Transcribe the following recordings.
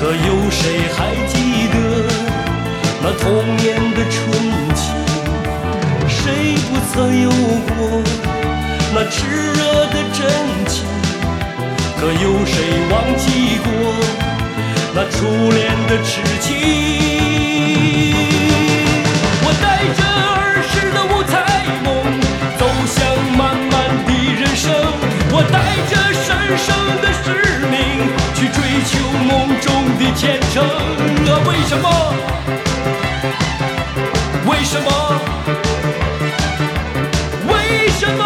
有谁还记得那童年的纯情？谁不曾有过那炽热的真情？可有谁忘记过那初恋的痴情？我带着儿时的五彩梦，走向漫漫的人生。我带着神圣的使命，去追求梦中的前程。为什么？为什么？为什么？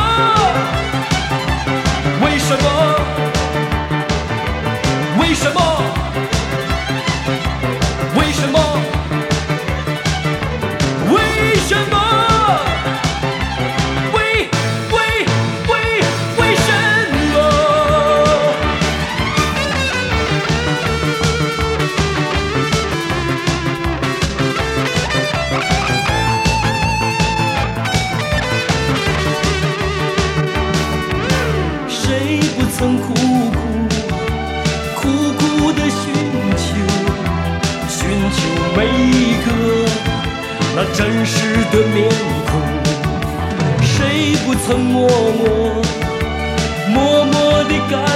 为什么？为什么？为什么？为什么？曾苦苦地寻求每一个那真实的面孔。谁不曾默默地感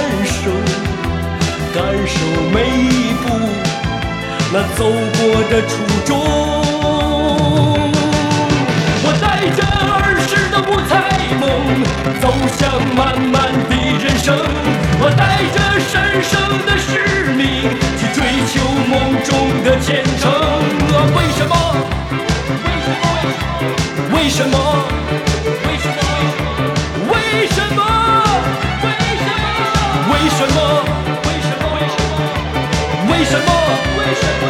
受每一步那走过的初衷。我带着儿时的五彩梦，走向漫漫的人生。我带着神圣的使命，去追求梦中的前程。为什么？为什么？为什么？为什么？为什么？为什么？为什么？为什么？为什么？